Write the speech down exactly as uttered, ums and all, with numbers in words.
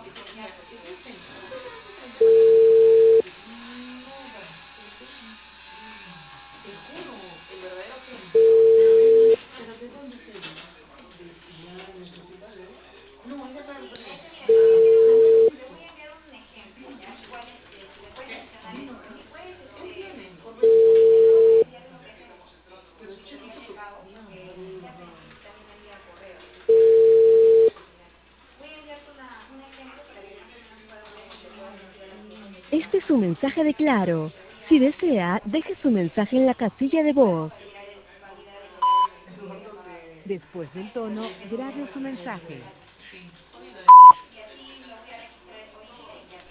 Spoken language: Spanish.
Este es un mensaje de Claro. Si desea, deje su mensaje en la casilla de voz. Después del tono, grabe su mensaje.